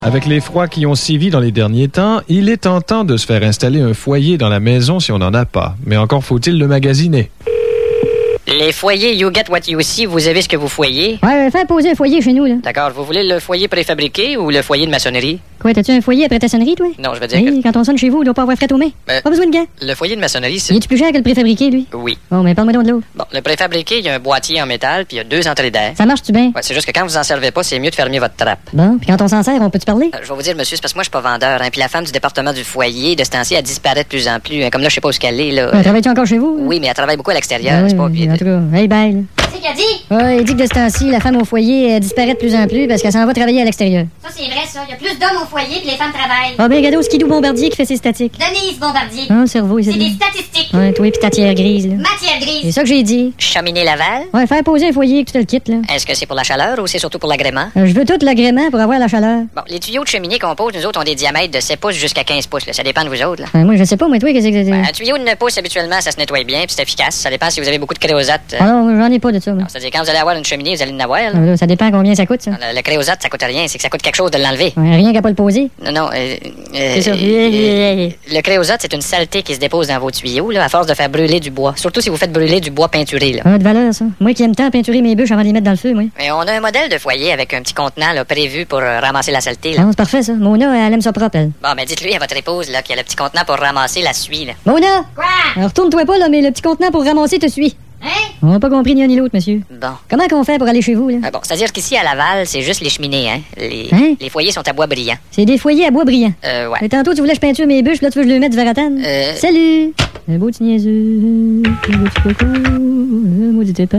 Avec les froids qui ont sévi dans les derniers temps, il est tentant de se faire installer un foyer dans la maison si on n'en a pas. Mais encore faut-il le magasiner. Les foyers You Get What You See, vous avez ce que vous foyez? Ouais, fais poser un foyer chez nous, là. D'accord, vous voulez le foyer préfabriqué ou le foyer de maçonnerie? Quoi, t'as-tu un foyer après ta sonnerie, toi? Non, je veux dire Oui, quand on sonne chez vous, il doit pas avoir fret aux mains. Pas besoin de gants. le foyer de maçonnerie, c'est... Il est-tu plus cher que le préfabriqué, lui? Oui. Bon, mais parle-moi donc de l'autre. Bon, le préfabriqué, il y a un boîtier en métal, puis il y a 2 entrées d'air. Ça marche-tu bien? Ouais, c'est juste que quand vous en servez pas, c'est mieux de fermer votre trappe. Bon, puis quand on s'en sert, on peut-tu parler? Je vais vous dire, monsieur, c'est parce que moi, je suis pas vendeur, hein, puis la femme du département du foyer, de ce temps-ci, elle disparaît de plus en plus. Hein, comme là, je sais pas où qu'elle est, là. Travailles-tu encore chez vous? Oui, mais elle travaille beaucoup à l'extérieur, Ouais, c'est pas... Puis... en tout cas, hey, bye, C'est qu'il a dit? Ouais, il dit que de ce temps-ci, la femme au foyer elle disparaît de plus en plus parce qu'elle s'en va travailler à l'extérieur. Ça, c'est vrai, ça. Il y a plus d'hommes au foyer puis les femmes travaillent. Ah ben, regarde au Skidoo Bombardier qui fait ses statiques. Denise Bombardier. Ah, le cerveau, il C'est s'est des dit. statistiques. Ouais, toi pis ta tière grise, là. Matière C'est grise. ça que j'ai dit. Cheminée Laval? Ouais, faire poser un foyer que tu te le quittes, là. Est-ce que c'est pour la chaleur ou c'est surtout pour l'agrément? Je veux tout l'agrément pour avoir la chaleur. Bon, les tuyaux de cheminée qu'on pose, nous autres, ont des diamètres de 7 pouces jusqu'à 15 pouces. Là. Ça dépend de vous autres. Là. Moi, je sais pas, moi, toi, qu'est-ce que c'est? Un tuyau de 9 pouces, habituellement, ça se nettoie bien, puis c'est efficace. Ça dépend si vous avez beaucoup de créosote. Ah non, j'en ai pas de ça, moi. C'est-à-dire, quand vous allez avoir une cheminée, vous allez en avoir. Là. Là, ça dépend combien ça coûte, ça. Le créosote, ça coûte rien. C'est que ça coûte quelque chose de l'enlever. Ouais, rien qu'à pas le poser. Non. C'est ça. Le créosote, c'est une saleté qui se dépose dans vos tuyaux, là, à force de faire brûler du bois. Surtout si vous faites brûler du bois peinturé. Là. Ah, de valeur, ça. Moi qui aime tant peinturer mes bûches avant de les mettre dans le feu, moi. Mais on a un modèle de foyer avec un petit contenant là, prévu pour ramasser la saleté. Là. Ah, c'est parfait, ça. Mona, elle aime ça propre, elle. Bon, mais dites-lui à votre épouse là, qu'il y a le petit contenant pour ramasser la suie. Là. Mona! Quoi? Alors, retourne-toi pas, là, mais le petit contenant pour ramasser te suit. Hein? On n'a pas compris ni un ni l'autre, monsieur. Bon. Comment qu'on fait pour aller chez vous, là? Bon, c'est-à-dire qu'ici, à Laval, c'est juste les cheminées, hein? Hein? Les foyers sont à bois brillant. C'est des foyers à bois brillant. Ouais. Mais tantôt, tu voulais que je peinture mes bûches, puis là, tu veux que je le mette du verratane. Salut! Un beau petit niaiseux, un beau petit coco, un maudit épais.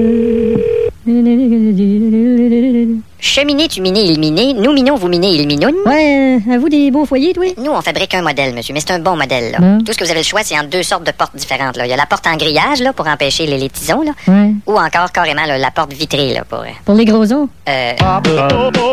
Cheminée, tu minais, il minait. Nous minons, vous minez, il minoune. Ouais, à vous des beaux foyers, toi? Nous, on fabrique un modèle, monsieur, mais c'est un bon modèle, là. Bon. Tout ce que vous avez le choix, c'est entre 2 sortes de portes différentes, là. Il y a la porte en grillage, là, pour empêcher les tisons, là. Ouais. Ou encore, carrément, là, la porte vitrée, là, pour... Pour les gros os?